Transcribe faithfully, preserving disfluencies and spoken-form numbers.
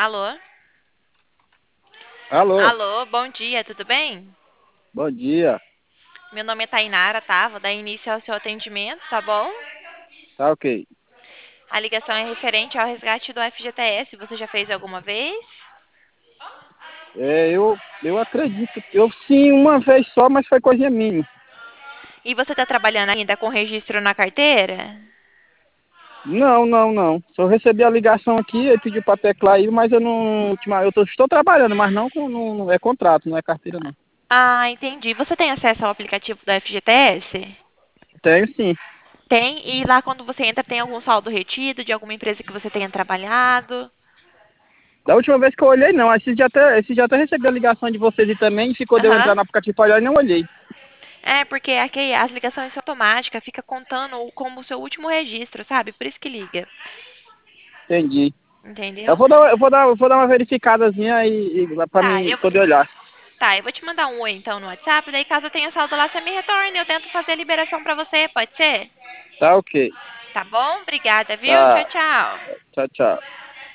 Alô? Alô, Alô, bom dia, tudo bem? bom dia. Meu nome é Tainara, tá? Vou dar início ao seu atendimento, tá bom? Tá ok. A ligação é referente ao resgate do F G T S. Você já fez alguma vez? É, eu, eu acredito. Eu sim, uma vez só, mas foi coisinha mínima. E você está trabalhando ainda com registro na carteira? Não, não, não. Só recebi a ligação aqui, ele pediu para teclar aí, mas eu não. ultima- Eu tô- estou trabalhando, mas não com. Não, não- é contrato, não é carteira, não. Ah, entendi. Você tem acesso ao aplicativo do F G T S? Tenho sim. Tem, e lá quando você entra tem algum saldo retido de alguma empresa que você tenha trabalhado? Da última vez que eu olhei, não. Esse já até, esse já até recebi a ligação de vocês e também, ficou de eu entrar Aham. no aplicativo para olhar e não olhei. É, porque aqui as ligações são automáticas, fica contando como o seu último registro, sabe? Por isso que liga. Entendi. Eu Entendeu? vou dar, eu vou dar, eu vou dar uma verificadazinha e, e para Tá, mim eu vou poder olhar. Tá, eu vou te mandar um oi então no WhatsApp, daí caso tenha saldo lá, você me retorna e eu tento fazer a liberação pra você, pode ser? Tá ok. Tá bom? Obrigada, viu? Tchau, Tá. tchau. Tchau, tchau.